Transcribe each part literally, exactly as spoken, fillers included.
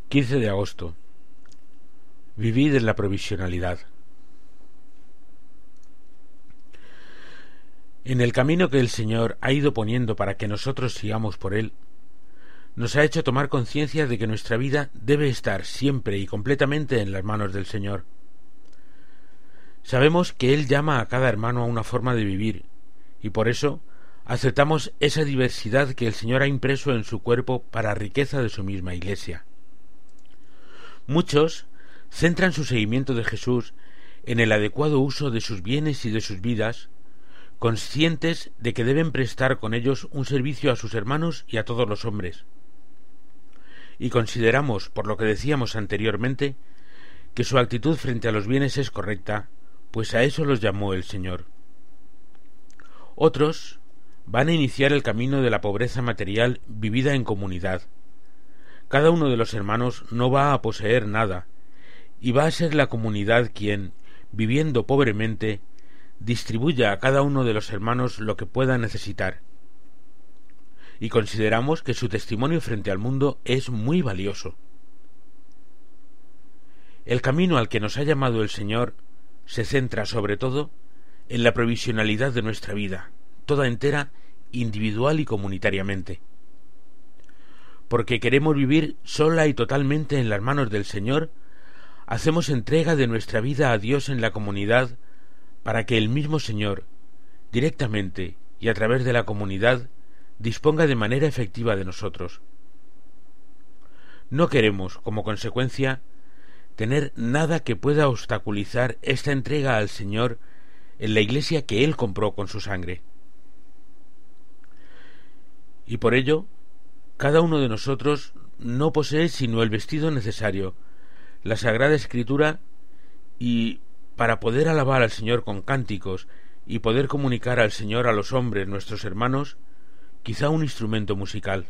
quince de agosto. Vivid en la provisionalidad. En el camino que el Señor ha ido poniendo para que nosotros sigamos por él, nos ha hecho tomar conciencia de que nuestra vida debe estar siempre y completamente en las manos del Señor. Sabemos que Él llama a cada hermano a una forma de vivir, y por eso aceptamos esa diversidad que el Señor ha impreso en su cuerpo para riqueza de su misma Iglesia. Muchos centran su seguimiento de Jesús en el adecuado uso de sus bienes y de sus vidas, conscientes de que deben prestar con ellos un servicio a sus hermanos y a todos los hombres. Y consideramos, por lo que decíamos anteriormente, que su actitud frente a los bienes es correcta, pues a eso los llamó el Señor. Otros van a iniciar el camino de la pobreza material vivida en comunidad. Cada uno de los hermanos no va a poseer nada, y va a ser la comunidad quien, viviendo pobremente, distribuya a cada uno de los hermanos lo que pueda necesitar. Y consideramos que su testimonio frente al mundo es muy valioso. El camino al que nos ha llamado el Señor se centra sobre todo en la provisionalidad de nuestra vida, toda entera, individual y comunitariamente. Porque queremos vivir sola y totalmente en las manos del Señor, hacemos entrega de nuestra vida a Dios en la comunidad para que el mismo Señor, directamente y a través de la comunidad, disponga de manera efectiva de nosotros. No queremos, como consecuencia, tener nada que pueda obstaculizar esta entrega al Señor en la Iglesia que Él compró con su sangre. Y por ello, cada uno de nosotros no posee sino el vestido necesario, la Sagrada Escritura, y para poder alabar al Señor con cánticos y poder comunicar al Señor a los hombres, nuestros hermanos, quizá un instrumento musical.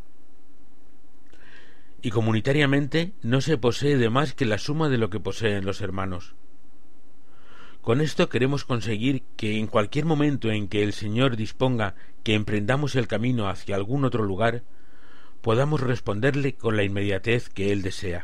Y comunitariamente no se posee de más que la suma de lo que poseen los hermanos. Con esto queremos conseguir que en cualquier momento en que el Señor disponga que emprendamos el camino hacia algún otro lugar, podamos responderle con la inmediatez que Él desea.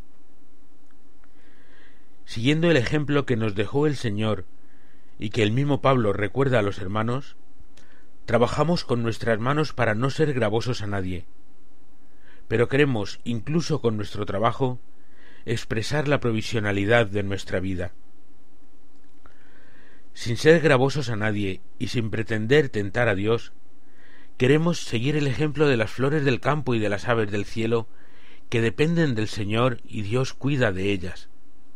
Siguiendo el ejemplo que nos dejó el Señor y que el mismo Pablo recuerda a los hermanos, trabajamos con nuestras manos para no ser gravosos a nadie, pero queremos, incluso con nuestro trabajo, expresar la provisionalidad de nuestra vida. Sin ser gravosos a nadie y sin pretender tentar a Dios, queremos seguir el ejemplo de las flores del campo y de las aves del cielo, que dependen del Señor y Dios cuida de ellas.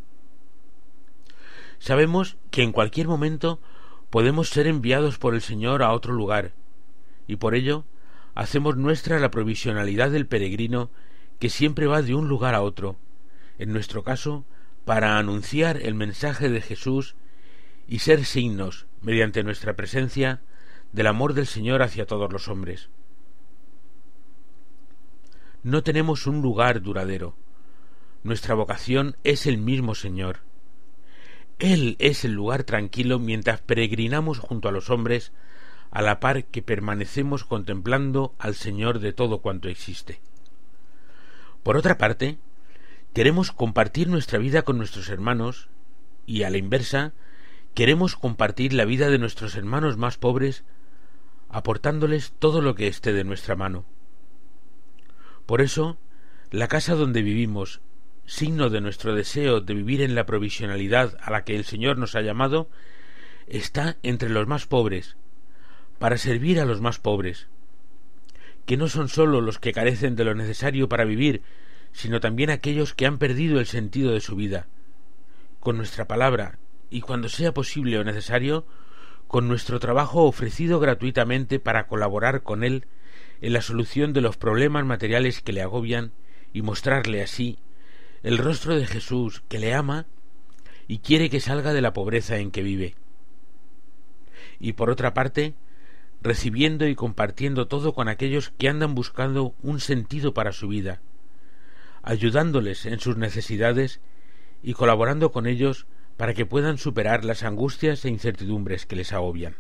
Sabemos que en cualquier momento podemos ser enviados por el Señor a otro lugar, y por ello hacemos nuestra la provisionalidad del peregrino que siempre va de un lugar a otro, en nuestro caso, para anunciar el mensaje de Jesús y ser signos, mediante nuestra presencia, del amor del Señor hacia todos los hombres. No tenemos un lugar duradero. Nuestra vocación es el mismo Señor. Él es el lugar tranquilo mientras peregrinamos junto a los hombres, a la par que permanecemos contemplando al Señor de todo cuanto existe. Por otra parte, queremos compartir nuestra vida con nuestros hermanos y, a la inversa, queremos compartir la vida de nuestros hermanos más pobres, aportándoles todo lo que esté de nuestra mano. Por eso, la casa donde vivimos, signo de nuestro deseo de vivir en la provisionalidad a la que el Señor nos ha llamado, está entre los más pobres, para servir a los más pobres, que no son sólo los que carecen de lo necesario para vivir, sino también aquellos que han perdido el sentido de su vida, con nuestra palabra, y cuando sea posible o necesario, con nuestro trabajo ofrecido gratuitamente para colaborar con él en la solución de los problemas materiales que le agobian y mostrarle así el rostro de Jesús, que le ama y quiere que salga de la pobreza en que vive. Y por otra parte, recibiendo y compartiendo todo con aquellos que andan buscando un sentido para su vida, ayudándoles en sus necesidades y colaborando con ellos para que puedan superar las angustias e incertidumbres que les agobian.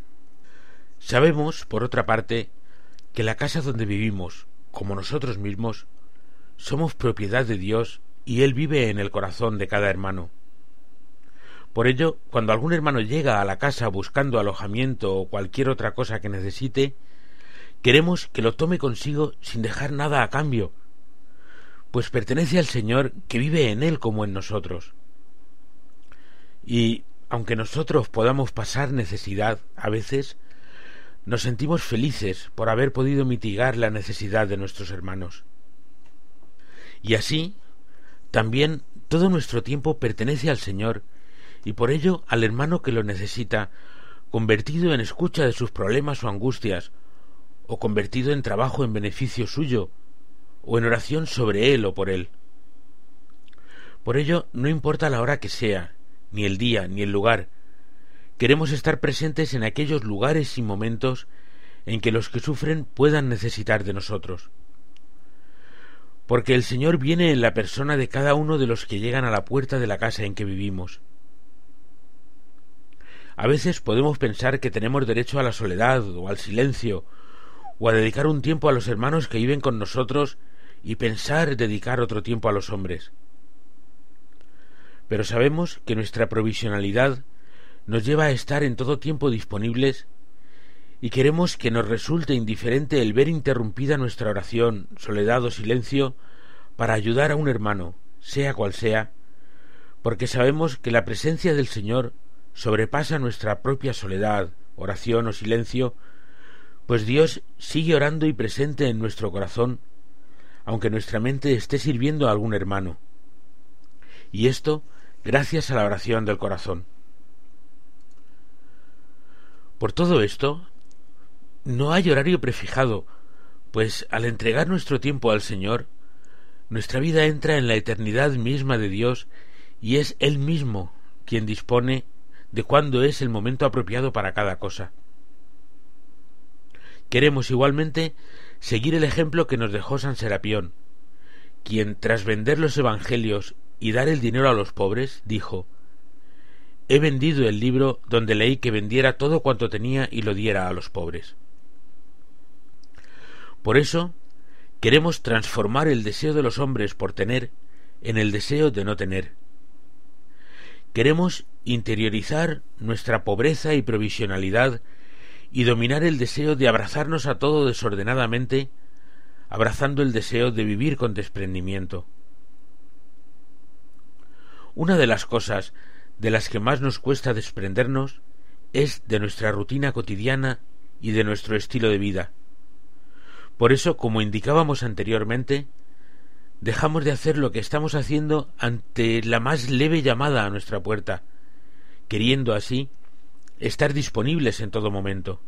Sabemos, por otra parte, que la casa donde vivimos, como nosotros mismos, somos propiedad de Dios y Él vive en el corazón de cada hermano. Por ello, cuando algún hermano llega a la casa buscando alojamiento o cualquier otra cosa que necesite, queremos que lo tome consigo sin dejar nada a cambio, pues pertenece al Señor que vive en Él como en nosotros. Y, aunque nosotros podamos pasar necesidad, a veces nos sentimos felices por haber podido mitigar la necesidad de nuestros hermanos. Y así, también todo nuestro tiempo pertenece al Señor, y por ello al hermano que lo necesita, convertido en escucha de sus problemas o angustias, o convertido en trabajo en beneficio suyo, o en oración sobre él o por él. Por ello, no importa la hora que sea, ni el día, ni el lugar, queremos estar presentes en aquellos lugares y momentos en que los que sufren puedan necesitar de nosotros. Porque el Señor viene en la persona de cada uno de los que llegan a la puerta de la casa en que vivimos. A veces podemos pensar que tenemos derecho a la soledad o al silencio, o a dedicar un tiempo a los hermanos que viven con nosotros y pensar dedicar otro tiempo a los hombres. Pero sabemos que nuestra provisionalidad nos lleva a estar en todo tiempo disponibles y queremos que nos resulte indiferente el ver interrumpida nuestra oración, soledad o silencio para ayudar a un hermano, sea cual sea, porque sabemos que la presencia del Señor sobrepasa nuestra propia soledad, oración o silencio, pues Dios sigue orando y presente en nuestro corazón, aunque nuestra mente esté sirviendo a algún hermano. Y esto gracias a la oración del corazón. Por todo esto, no hay horario prefijado, pues al entregar nuestro tiempo al Señor, nuestra vida entra en la eternidad misma de Dios y es Él mismo quien dispone de cuándo es el momento apropiado para cada cosa. Queremos igualmente seguir el ejemplo que nos dejó San Serapión, quien tras vender los evangelios y dar el dinero a los pobres, dijo: «He vendido el libro donde leí que vendiera todo cuanto tenía y lo diera a los pobres». Por eso, queremos transformar el deseo de los hombres por tener en el deseo de no tener. Queremos interiorizar nuestra pobreza y provisionalidad y dominar el deseo de abrazarnos a todo desordenadamente, abrazando el deseo de vivir con desprendimiento. Una de las cosas de las que más nos cuesta desprendernos es de nuestra rutina cotidiana y de nuestro estilo de vida. Por eso, como indicábamos anteriormente, dejamos de hacer lo que estamos haciendo ante la más leve llamada a nuestra puerta, queriendo así estar disponibles en todo momento.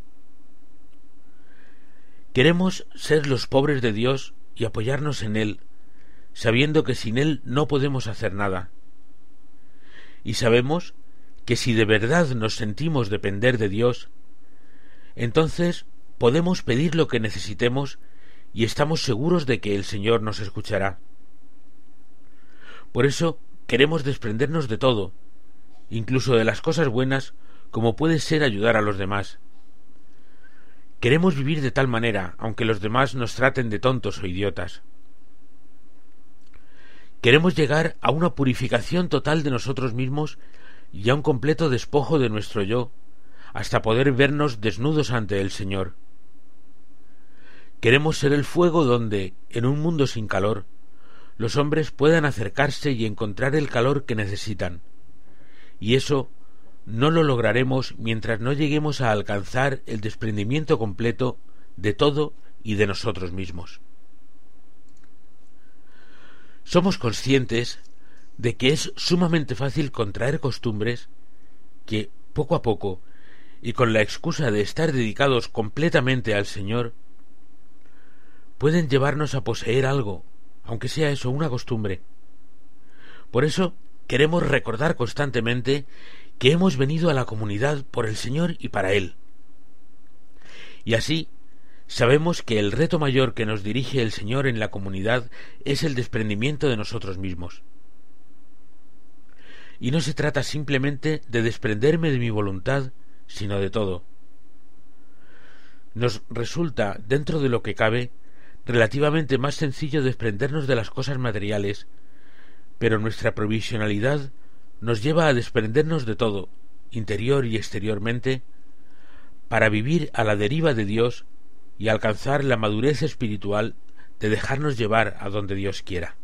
Queremos ser los pobres de Dios y apoyarnos en Él, sabiendo que sin Él no podemos hacer nada. Y sabemos que si de verdad nos sentimos depender de Dios, entonces podemos pedir lo que necesitemos y estamos seguros de que el Señor nos escuchará. Por eso queremos desprendernos de todo, incluso de las cosas buenas, como puede ser ayudar a los demás. Queremos vivir de tal manera, aunque los demás nos traten de tontos o idiotas. Queremos llegar a una purificación total de nosotros mismos y a un completo despojo de nuestro yo, hasta poder vernos desnudos ante el Señor. Queremos ser el fuego donde, en un mundo sin calor, los hombres puedan acercarse y encontrar el calor que necesitan. Y eso no lo lograremos mientras no lleguemos a alcanzar el desprendimiento completo de todo y de nosotros mismos. Somos conscientes de que es sumamente fácil contraer costumbres que, poco a poco, y con la excusa de estar dedicados completamente al Señor, pueden llevarnos a poseer algo, aunque sea eso, una costumbre. Por eso queremos recordar constantemente que hemos venido a la comunidad por el Señor y para Él. Y así sabemos que el reto mayor que nos dirige el Señor en la comunidad es el desprendimiento de nosotros mismos. Y no se trata simplemente de desprenderme de mi voluntad, sino de todo. Nos resulta, dentro de lo que cabe, relativamente más sencillo desprendernos de las cosas materiales, pero nuestra provisionalidad nos lleva a desprendernos de todo, interior y exteriormente, para vivir a la deriva de Dios y alcanzar la madurez espiritual de dejarnos llevar a donde Dios quiera.